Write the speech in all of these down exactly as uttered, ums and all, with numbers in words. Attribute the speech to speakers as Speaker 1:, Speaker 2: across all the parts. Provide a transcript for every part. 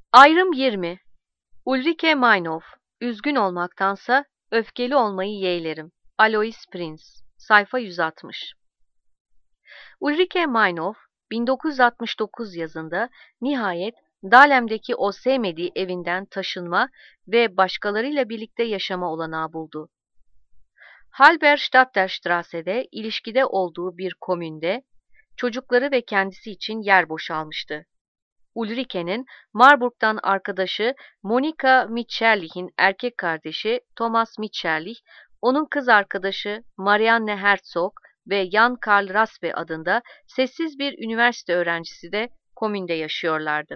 Speaker 1: Ayrım yirmi. Ulrike Meinhof. Üzgün olmaktansa öfkeli olmayı yeğlerim. Alois Prince. Sayfa yüz altmış. Ulrike Meinhof, bin dokuz yüz altmış dokuz yazında nihayet Dahlem'deki o sevmediği evinden taşınma ve başkalarıyla birlikte yaşama olanağı buldu. Halberstadterstrasse'de ilişkide olduğu bir komünde çocukları ve kendisi için yer boşalmıştı. Ulrike'nin Marburg'dan arkadaşı Monika Mitscherlich'in erkek kardeşi Thomas Mitscherlich, onun kız arkadaşı Marianne Herzog ve Jan Karl Raspe adında sessiz bir üniversite öğrencisi de komünde yaşıyorlardı.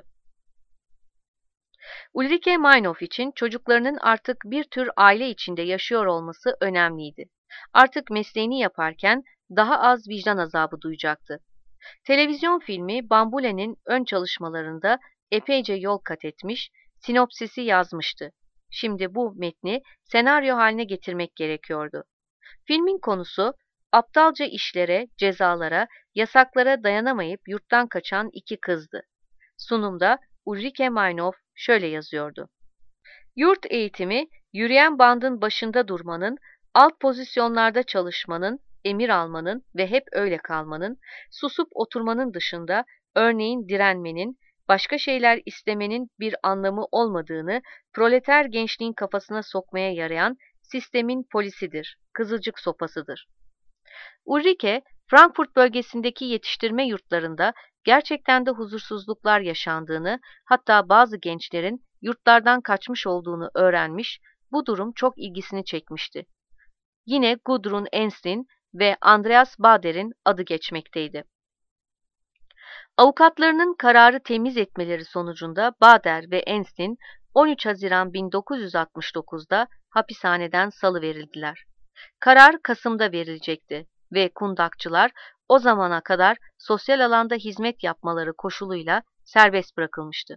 Speaker 1: Ulrike Meinhof için çocuklarının artık bir tür aile içinde yaşıyor olması önemliydi. Artık mesleğini yaparken daha az vicdan azabı duyacaktı. Televizyon filmi Bambule'nin ön çalışmalarında epeyce yol kat etmiş, sinopsisi yazmıştı. Şimdi bu metni senaryo haline getirmek gerekiyordu. Filmin konusu, aptalca işlere, cezalara, yasaklara dayanamayıp yurttan kaçan iki kızdı. Sunumda Ulrike Meinhof şöyle yazıyordu. Yurt eğitimi, yürüyen bandın başında durmanın, alt pozisyonlarda çalışmanın, emir almanın ve hep öyle kalmanın, susup oturmanın dışında örneğin direnmenin, başka şeyler istemenin bir anlamı olmadığını proleter gençliğin kafasına sokmaya yarayan sistemin polisidir, kızılcık sopasıdır. Ulrike, Frankfurt bölgesindeki yetiştirme yurtlarında gerçekten de huzursuzluklar yaşandığını, hatta bazı gençlerin yurtlardan kaçmış olduğunu öğrenmiş, bu durum çok ilgisini çekmişti. Yine Gudrun Ensslin ve Andreas Bader'in adı geçmekteydi. Avukatlarının kararı temiz etmeleri sonucunda Bader ve Ensslin on üç Haziran bin dokuz yüz altmış dokuz'da hapishaneden salıverildiler. Karar Kasım'da verilecekti ve kundakçılar o zamana kadar sosyal alanda hizmet yapmaları koşuluyla serbest bırakılmıştı.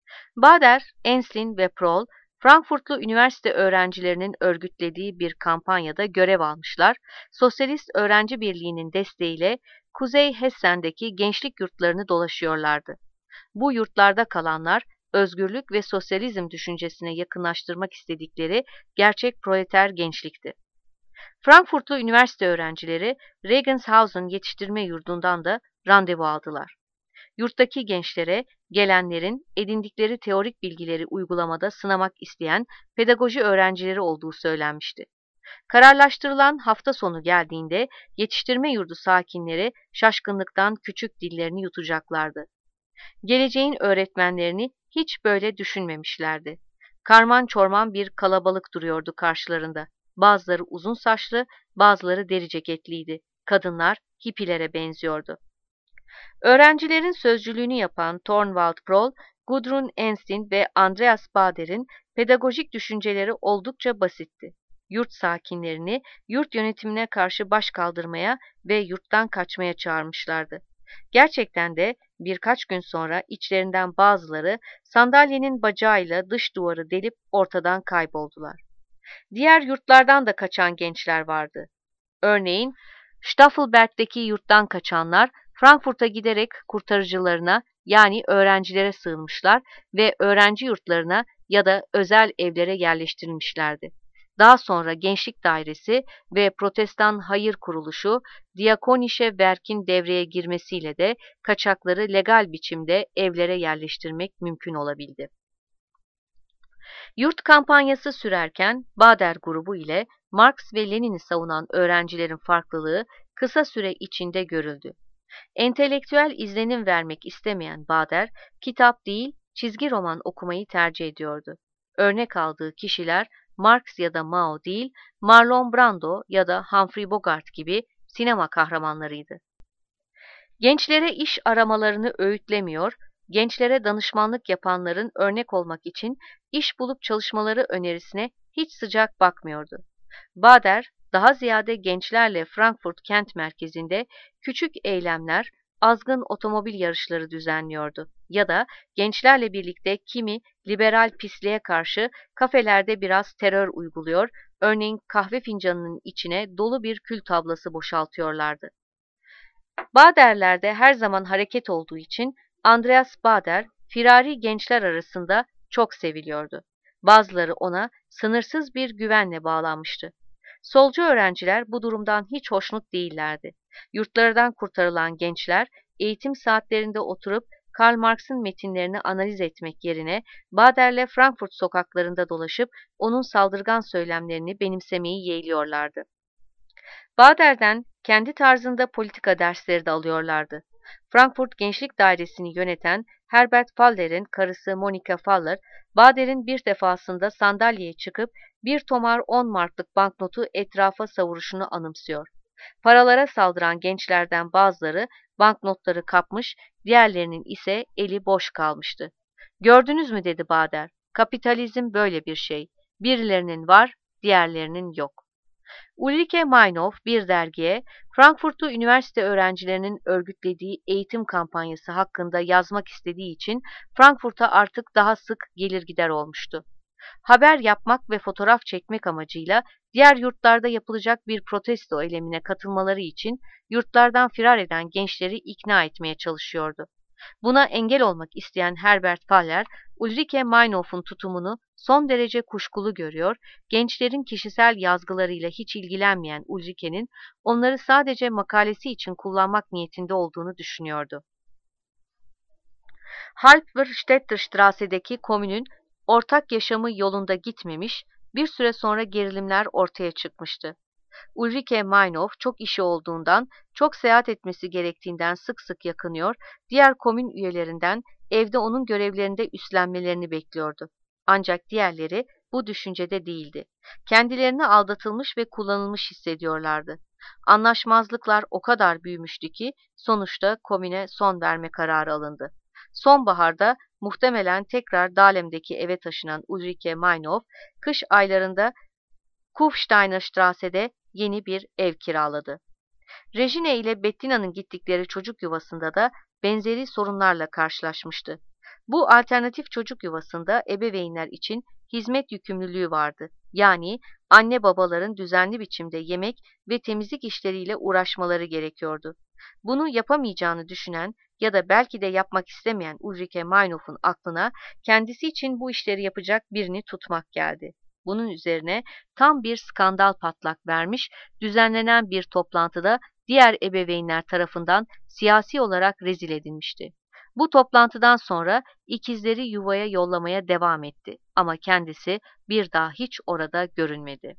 Speaker 1: Bader, Ensslin ve Proll, Frankfurtlu üniversite öğrencilerinin örgütlediği bir kampanyada görev almışlar, Sosyalist Öğrenci Birliği'nin desteğiyle Kuzey Hessen'deki gençlik yurtlarını dolaşıyorlardı. Bu yurtlarda kalanlar, özgürlük ve sosyalizm düşüncesine yakınlaştırmak istedikleri gerçek proleter gençlikti. Frankfurtlu üniversite öğrencileri Regenshausen yetiştirme yurdundan da randevu aldılar. Yurttaki gençlere gelenlerin edindikleri teorik bilgileri uygulamada sınamak isteyen pedagoji öğrencileri olduğu söylenmişti. Kararlaştırılan hafta sonu geldiğinde yetiştirme yurdu sakinleri şaşkınlıktan küçük dillerini yutacaklardı. Geleceğin öğretmenlerini hiç böyle düşünmemişlerdi. Karman çorman bir kalabalık duruyordu karşılarında. Bazıları uzun saçlı, bazıları deri ceketliydi. Kadınlar hippilere benziyordu. Öğrencilerin sözcülüğünü yapan Thorvald Proll, Gudrun Ensslin ve Andreas Bader'in pedagojik düşünceleri oldukça basitti. Yurt sakinlerini yurt yönetimine karşı baş kaldırmaya ve yurttan kaçmaya çağırmışlardı. Gerçekten de birkaç gün sonra içlerinden bazıları sandalyenin bacağıyla dış duvarı delip ortadan kayboldular. Diğer yurtlardan da kaçan gençler vardı. Örneğin Staffelberg'deki yurttan kaçanlar Frankfurt'a giderek kurtarıcılarına yani öğrencilere sığınmışlar ve öğrenci yurtlarına ya da özel evlere yerleştirilmişlerdi. Daha sonra Gençlik Dairesi ve Protestan Hayır Kuruluşu Diakonische Werk'in devreye girmesiyle de kaçakları legal biçimde evlere yerleştirmek mümkün olabildi. Yurt kampanyası sürerken Bader grubu ile Marx ve Lenin'i savunan öğrencilerin farklılığı kısa süre içinde görüldü. Entelektüel izlenim vermek istemeyen Bader, kitap değil, çizgi roman okumayı tercih ediyordu. Örnek aldığı kişiler Marx ya da Mao değil, Marlon Brando ya da Humphrey Bogart gibi sinema kahramanlarıydı. Gençlere iş aramalarını öğütlemiyor, gençlere danışmanlık yapanların örnek olmak için iş bulup çalışmaları önerisine hiç sıcak bakmıyordu. Bader, daha ziyade gençlerle Frankfurt kent merkezinde küçük eylemler, azgın otomobil yarışları düzenliyordu ya da gençlerle birlikte kimi liberal pisliğe karşı kafelerde biraz terör uyguluyor, örneğin kahve fincanının içine dolu bir kül tablası boşaltıyorlardı. Baderlerde her zaman hareket olduğu için Andreas Bader firari gençler arasında çok seviliyordu. Bazıları ona sınırsız bir güvenle bağlanmıştı. Solcu öğrenciler bu durumdan hiç hoşnut değillerdi. Yurtlardan kurtarılan gençler eğitim saatlerinde oturup Karl Marx'ın metinlerini analiz etmek yerine Bader'le Frankfurt sokaklarında dolaşıp onun saldırgan söylemlerini benimsemeyi yeğliyorlardı. Bader'den kendi tarzında politika dersleri de alıyorlardı. Frankfurt Gençlik Dairesi'ni yöneten Herbert Faller'in karısı Monika Faller, Bader'in bir defasında sandalyeye çıkıp bir tomar on marklık banknotu etrafa savuruşunu anımsıyor. Paralara saldıran gençlerden bazıları banknotları kapmış, diğerlerinin ise eli boş kalmıştı. "Gördünüz mü?" dedi Bader. "Kapitalizm böyle bir şey. Birilerinin var, diğerlerinin yok." Ulrike Meinhof bir dergiye Frankfurtlu üniversite öğrencilerinin örgütlediği eğitim kampanyası hakkında yazmak istediği için Frankfurt'a artık daha sık gelir gider olmuştu. Haber yapmak ve fotoğraf çekmek amacıyla diğer yurtlarda yapılacak bir protesto eylemine katılmaları için yurtlardan firar eden gençleri ikna etmeye çalışıyordu. Buna engel olmak isteyen Herbert Faller, Ulrike Meinhof'un tutumunu son derece kuşkulu görüyor, gençlerin kişisel yazgılarıyla hiç ilgilenmeyen Ulrike'nin onları sadece makalesi için kullanmak niyetinde olduğunu düşünüyordu. Halberstädterstrasse'deki komünün ortak yaşamı yolunda gitmemiş, bir süre sonra gerilimler ortaya çıkmıştı. Ulrike Meinhof çok işi olduğundan, çok seyahat etmesi gerektiğinden sık sık yakınıyor, diğer komün üyelerinden evde onun görevlerinde üstlenmelerini bekliyordu. Ancak diğerleri bu düşüncede değildi. Kendilerini aldatılmış ve kullanılmış hissediyorlardı. Anlaşmazlıklar o kadar büyümüştü ki sonuçta komüne son verme kararı alındı. Sonbaharda muhtemelen tekrar Dahlem'deki eve taşınan Ulrike Meinhof, kış aylarında Kufsteiner Strasse'de yeni bir ev kiraladı. Regine ile Bettina'nın gittikleri çocuk yuvasında da benzeri sorunlarla karşılaşmıştı. Bu alternatif çocuk yuvasında ebeveynler için hizmet yükümlülüğü vardı. Yani anne babaların düzenli biçimde yemek ve temizlik işleriyle uğraşmaları gerekiyordu. Bunu yapamayacağını düşünen ya da belki de yapmak istemeyen Ulrike Meinhof'un aklına kendisi için bu işleri yapacak birini tutmak geldi. Bunun üzerine tam bir skandal patlak vermiş, düzenlenen bir toplantıda diğer ebeveynler tarafından siyasi olarak rezil edilmişti. Bu toplantıdan sonra ikizleri yuvaya yollamaya devam etti ama kendisi bir daha hiç orada görünmedi.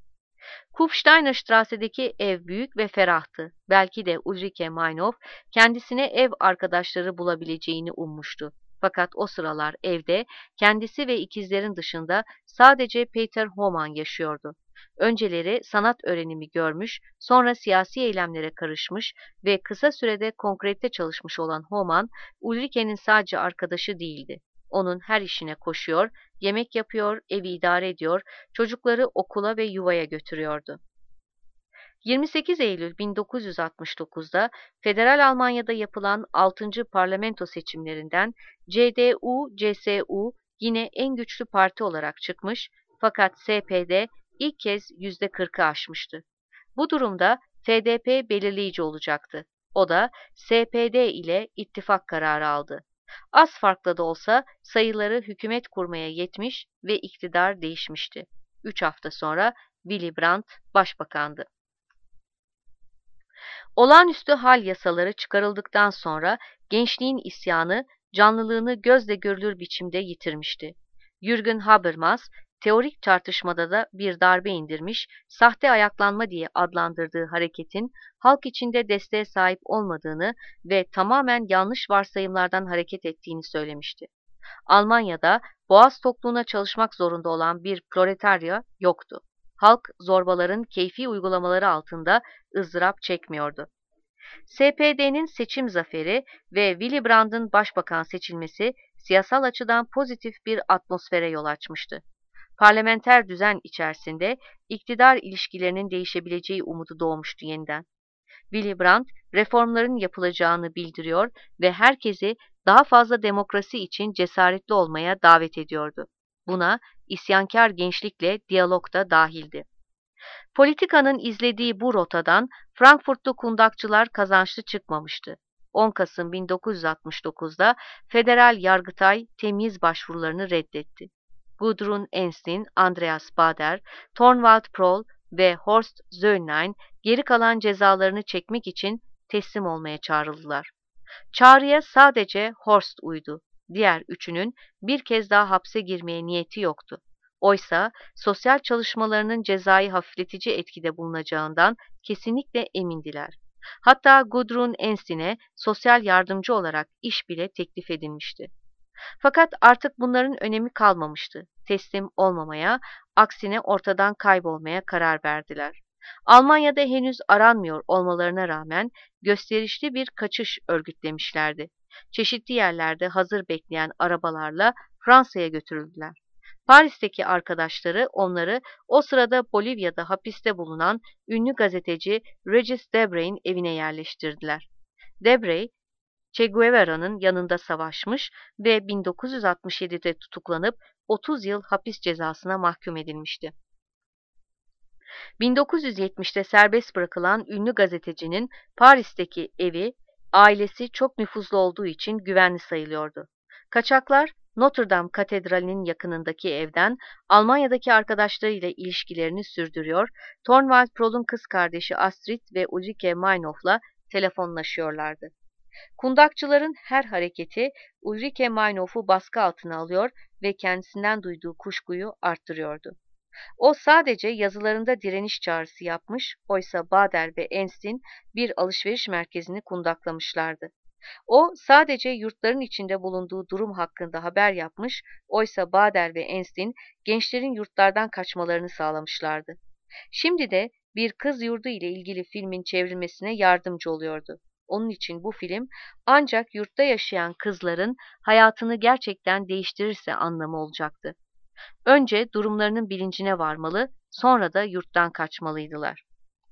Speaker 1: Kufsteiner Strasse'deki ev büyük ve ferahtı. Belki de Ulrike Meinhof kendisine ev arkadaşları bulabileceğini ummuştu. Fakat o sıralar evde kendisi ve ikizlerin dışında sadece Peter Homan yaşıyordu. Önceleri sanat öğrenimi görmüş, sonra siyasi eylemlere karışmış ve kısa sürede kongrette çalışmış olan Homan, Ulrike'nin sadece arkadaşı değildi. Onun her işine koşuyor, yemek yapıyor, evi idare ediyor, çocukları okula ve yuvaya götürüyordu. yirmi sekiz Eylül bin dokuz yüz altmış dokuz'da Federal Almanya'da yapılan altıncı parlamento seçimlerinden C D U C S U yine en güçlü parti olarak çıkmış fakat S P D ilk kez yüzde kırk'ı aşmıştı. Bu durumda F D P belirleyici olacaktı. O da S P D ile ittifak kararı aldı. Az farklı da olsa sayıları hükümet kurmaya yetmiş ve iktidar değişmişti. Üç hafta sonra Willy Brandt başbakandı. Olağanüstü hal yasaları çıkarıldıktan sonra gençliğin isyanı canlılığını gözle görülür biçimde yitirmişti. Jürgen Habermas, teorik tartışmada da bir darbe indirmiş, sahte ayaklanma diye adlandırdığı hareketin halk içinde desteğe sahip olmadığını ve tamamen yanlış varsayımlardan hareket ettiğini söylemişti. Almanya'da boğaz tokluğuna çalışmak zorunda olan bir proletarya yoktu. Halk zorbaların keyfi uygulamaları altında ızdırap çekmiyordu. S P D'nin seçim zaferi ve Willy Brandt'ın başbakan seçilmesi siyasal açıdan pozitif bir atmosfere yol açmıştı. Parlamenter düzen içerisinde iktidar ilişkilerinin değişebileceği umudu doğmuştu yeniden. Willy Brandt reformların yapılacağını bildiriyor ve herkesi daha fazla demokrasi için cesaretli olmaya davet ediyordu. Buna isyankar gençlikle diyalog da dahildi. Politikanın izlediği bu rotadan Frankfurtlu kundakçılar kazançlı çıkmamıştı. on Kasım bin dokuz yüz altmış dokuzda Federal Yargıtay temyiz başvurularını reddetti. Gudrun Ensslin, Andreas Baader, Thorvald Prol ve Horst Zöllner geri kalan cezalarını çekmek için teslim olmaya çağrıldılar. Çağrıya sadece Horst uydu. Diğer üçünün bir kez daha hapse girmeye niyeti yoktu. Oysa sosyal çalışmalarının cezayı hafifletici etkide bulunacağından kesinlikle emindiler. Hatta Gudrun Enslin'e sosyal yardımcı olarak iş bile teklif edilmişti. Fakat artık bunların önemi kalmamıştı. Teslim olmamaya, aksine ortadan kaybolmaya karar verdiler. Almanya'da henüz aranmıyor olmalarına rağmen gösterişli bir kaçış örgütlemişlerdi. Çeşitli yerlerde hazır bekleyen arabalarla Fransa'ya götürüldüler. Paris'teki arkadaşları onları o sırada Bolivya'da hapiste bulunan ünlü gazeteci Regis Debray'in evine yerleştirdiler. Debray, Che Guevara'nın yanında savaşmış ve bin dokuz yüz altmış yedide tutuklanıp otuz yıl hapis cezasına mahkum edilmişti. bin dokuz yüz yetmişte serbest bırakılan ünlü gazetecinin Paris'teki evi, ailesi çok nüfuzlu olduğu için güvenli sayılıyordu. Kaçaklar, Notre Dame Katedrali'nin yakınındaki evden Almanya'daki arkadaşlarıyla ilişkilerini sürdürüyor, Thorvald Prol'un kız kardeşi Astrid ve Ulrike Meinhof'la telefonlaşıyorlardı. Kundakçıların her hareketi Ulrike Meinhof'u baskı altına alıyor ve kendisinden duyduğu kuşkuyu arttırıyordu. O sadece yazılarında direniş çağrısı yapmış, oysa Baader ve Ensslin bir alışveriş merkezini kundaklamışlardı. O sadece yurtların içinde bulunduğu durum hakkında haber yapmış, oysa Baader ve Ensslin gençlerin yurtlardan kaçmalarını sağlamışlardı. Şimdi de bir kız yurdu ile ilgili filmin çevrilmesine yardımcı oluyordu. Onun için bu film ancak yurtta yaşayan kızların hayatını gerçekten değiştirirse anlamı olacaktı. Önce durumlarının bilincine varmalı, sonra da yurttan kaçmalıydılar.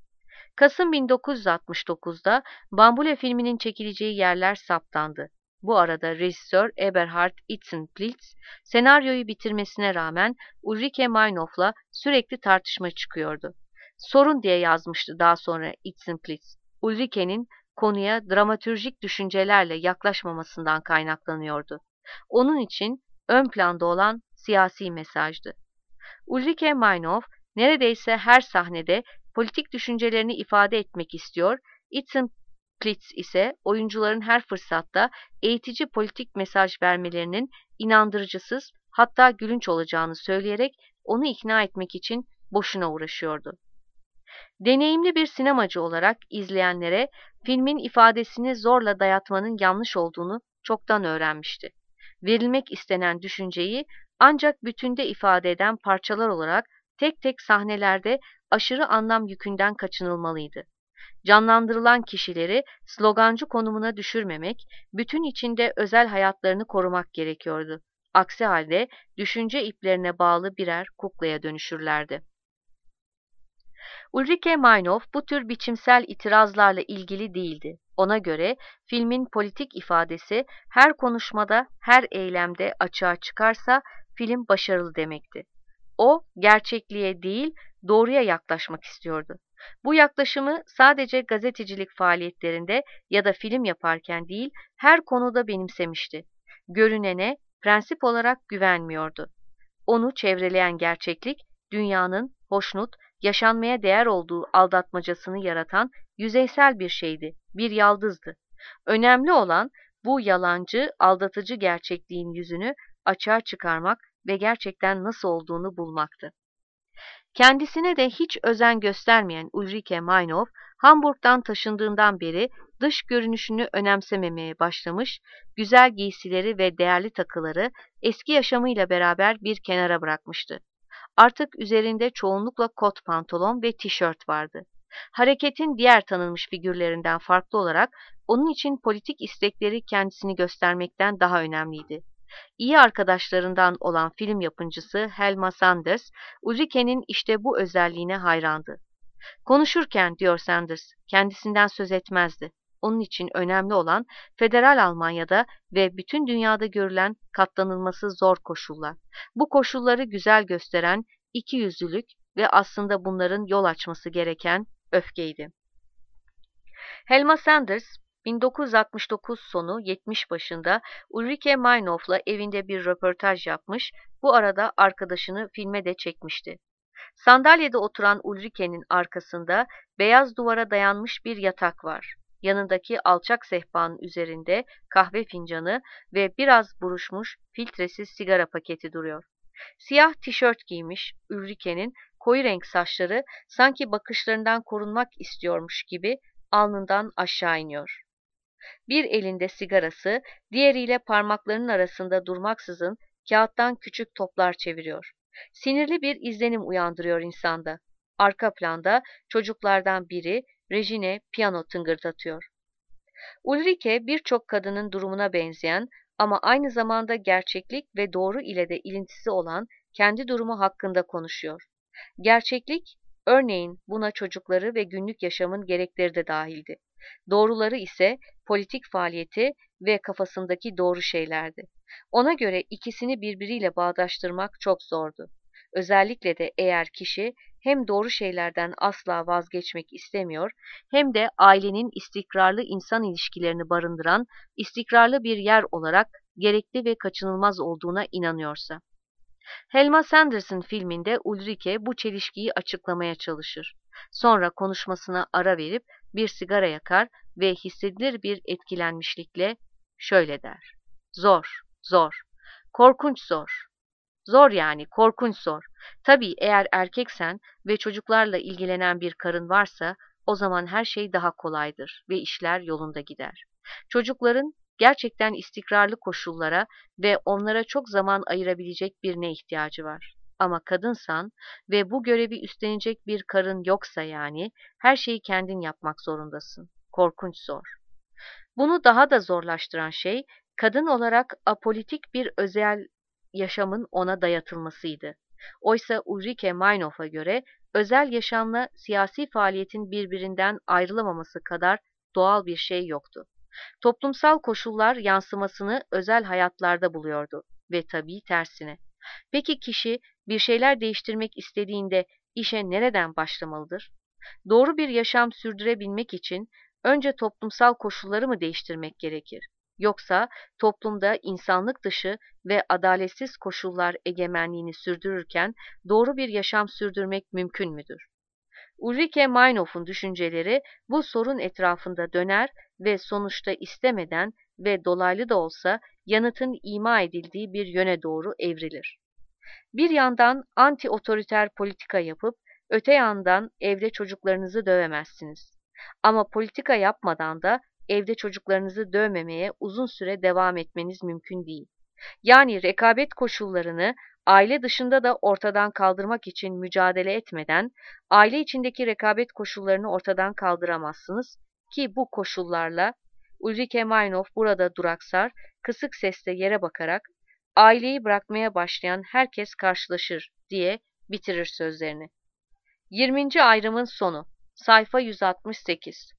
Speaker 1: Kasım bin dokuz yüz altmış dokuzda Bambule filminin çekileceği yerler saptandı. Bu arada rejisör Eberhard Itzenplitz senaryoyu bitirmesine rağmen Ulrike Meinhof'la sürekli tartışma çıkıyordu. Sorun diye yazmıştı daha sonra Itzenplitz. Ulrike'nin konuya dramatürjik düşüncelerle yaklaşmamasından kaynaklanıyordu. Onun için ön planda olan siyasi mesajdı. Ulrike Meinhof neredeyse her sahnede politik düşüncelerini ifade etmek istiyor, Itzenplitz ise oyuncuların her fırsatta eğitici politik mesaj vermelerinin inandırıcısız, hatta gülünç olacağını söyleyerek onu ikna etmek için boşuna uğraşıyordu. Deneyimli bir sinemacı olarak izleyenlere filmin ifadesini zorla dayatmanın yanlış olduğunu çoktan öğrenmişti. Verilmek istenen düşünceyi ancak bütünde ifade eden parçalar olarak tek tek sahnelerde aşırı anlam yükünden kaçınılmalıydı. Canlandırılan kişileri slogancı konumuna düşürmemek, bütün içinde özel hayatlarını korumak gerekiyordu. Aksi halde düşünce iplerine bağlı birer kuklaya dönüşürlerdi. Ulrike Meinhof bu tür biçimsel itirazlarla ilgili değildi. Ona göre filmin politik ifadesi her konuşmada, her eylemde açığa çıkarsa film başarılı demekti. O, gerçekliğe değil, doğruya yaklaşmak istiyordu. Bu yaklaşımı sadece gazetecilik faaliyetlerinde ya da film yaparken değil, her konuda benimsemişti. Görünene prensip olarak güvenmiyordu. Onu çevreleyen gerçeklik, dünyanın hoşnut, yaşanmaya değer olduğu aldatmacasını yaratan yüzeysel bir şeydi, bir yaldızdı. Önemli olan bu yalancı, aldatıcı gerçekliğin yüzünü açığa çıkarmak ve gerçekten nasıl olduğunu bulmaktı. Kendisine de hiç özen göstermeyen Ulrike Meinhof, Hamburg'dan taşındığından beri dış görünüşünü önemsememeye başlamış, güzel giysileri ve değerli takıları eski yaşamıyla beraber bir kenara bırakmıştı. Artık üzerinde çoğunlukla kot pantolon ve tişört vardı. Hareketin diğer tanınmış figürlerinden farklı olarak onun için politik istekleri kendisini göstermekten daha önemliydi. İyi arkadaşlarından olan film yapımcısı Helma Sanders, Ulrike'nin işte bu özelliğine hayrandı. Konuşurken, diyor Sanders, kendisinden söz etmezdi. Onun için önemli olan Federal Almanya'da ve bütün dünyada görülen katlanılması zor koşullar. Bu koşulları güzel gösteren ikiyüzlülük ve aslında bunların yol açması gereken öfkeydi. Helma Sanders, bin dokuz yüz altmış dokuz sonu yetmiş başında Ulrike Meinhof'la evinde bir röportaj yapmış, bu arada arkadaşını filme de çekmişti. Sandalyede oturan Ulrike'nin arkasında beyaz duvara dayanmış bir yatak var. Yanındaki alçak sehpanın üzerinde kahve fincanı ve biraz buruşmuş filtresiz sigara paketi duruyor. Siyah tişört giymiş Ulrike'nin koyu renk saçları sanki bakışlarından korunmak istiyormuş gibi alnından aşağı iniyor. Bir elinde sigarası, diğeriyle parmaklarının arasında durmaksızın kağıttan küçük toplar çeviriyor. Sinirli bir izlenim uyandırıyor insanda. Arka planda çocuklardan biri Regine piyano tıngırdatıyor. Ulrike birçok kadının durumuna benzeyen ama aynı zamanda gerçeklik ve doğru ile de ilintisi olan kendi durumu hakkında konuşuyor. Gerçeklik, örneğin buna çocukları ve günlük yaşamın gerekleri de dahildi. Doğruları ise politik faaliyeti ve kafasındaki doğru şeylerdi. Ona göre ikisini birbiriyle bağdaştırmak çok zordu. Özellikle de eğer kişi hem doğru şeylerden asla vazgeçmek istemiyor, hem de ailenin istikrarlı insan ilişkilerini barındıran istikrarlı bir yer olarak gerekli ve kaçınılmaz olduğuna inanıyorsa. Helma Sanderson filminde Ulrike bu çelişkiyi açıklamaya çalışır. Sonra konuşmasına ara verip bir sigara yakar ve hissedilir bir etkilenmişlikle şöyle der: "Zor, zor, korkunç zor. Zor yani, korkunç zor. Tabii eğer erkeksen ve çocuklarla ilgilenen bir karın varsa o zaman her şey daha kolaydır ve işler yolunda gider. Çocukların gerçekten istikrarlı koşullara ve onlara çok zaman ayırabilecek birine ihtiyacı var. Ama kadınsan ve bu görevi üstlenecek bir karın yoksa yani her şeyi kendin yapmak zorundasın. Korkunç zor." Bunu daha da zorlaştıran şey kadın olarak apolitik bir özel yaşamın ona dayatılmasıydı. Oysa Ulrike Meinhof'a göre özel yaşamla siyasi faaliyetin birbirinden ayrılamaması kadar doğal bir şey yoktu. Toplumsal koşullar yansımasını özel hayatlarda buluyordu ve tabii tersine. Peki kişi bir şeyler değiştirmek istediğinde işe nereden başlamalıdır? Doğru bir yaşam sürdürebilmek için önce toplumsal koşulları mı değiştirmek gerekir? Yoksa toplumda insanlık dışı ve adaletsiz koşullar egemenliğini sürdürürken doğru bir yaşam sürdürmek mümkün müdür? Ulrike Meinhof'un düşünceleri bu sorun etrafında döner ve sonuçta istemeden ve dolaylı da olsa yanıtın ima edildiği bir yöne doğru evrilir. Bir yandan anti-otoriter politika yapıp öte yandan evde çocuklarınızı dövemezsiniz. Ama politika yapmadan da evde çocuklarınızı dövmemeye uzun süre devam etmeniz mümkün değil. Yani rekabet koşullarını aile dışında da ortadan kaldırmak için mücadele etmeden aile içindeki rekabet koşullarını ortadan kaldıramazsınız ki bu koşullarla Ulrike Meinhof burada duraksar, kısık sesle yere bakarak aileyi bırakmaya başlayan herkes karşılaşır diye bitirir sözlerini. yirminci ayrımın sonu. Sayfa yüz altmış sekiz.